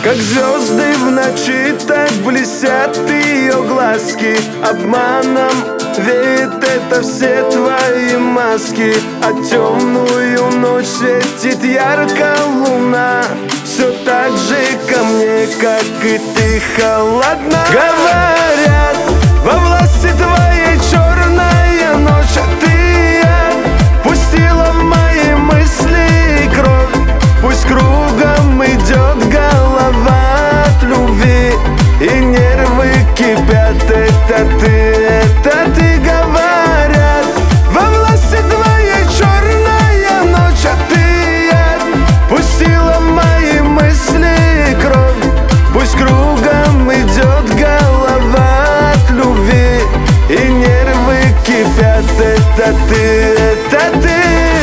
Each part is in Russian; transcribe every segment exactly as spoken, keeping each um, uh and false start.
Как звезды в ночи, так блестят ее глазки. Обманом веет это все твои маски. А темную ночь светит ярко луна. Все так же ко мне, как и ты, холодна. Говорят, во власти твоей черная ночь, а ты я пустила в мои мысли кровь. Пусть кругом идет голова от любви, и нервы кипят. Это ты, это ты, говорят, во власти твоей черная ночь, а ты я пустила в мои мысли кровь. Пусть кругом идет голова от любви, и нервы кипят. Это ты, это ты.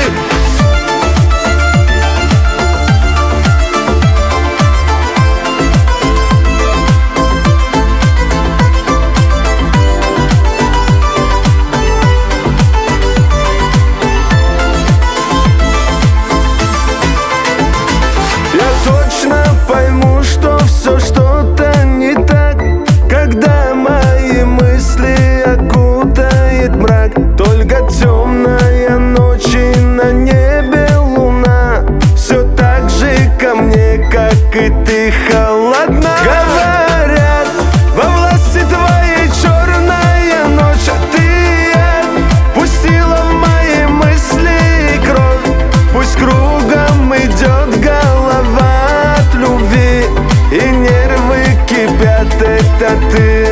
Точно пойму, что все что-то не так, когда мои мысли окутает мрак. Только темная ночь и на небе луна. Все так же ко мне, как и ты, холодна. Говорят, во власти твоей черная ночь, а ты я пустила в мои мысли кровь. Пусть кругом идет голова, и нервы кипят. Это ты.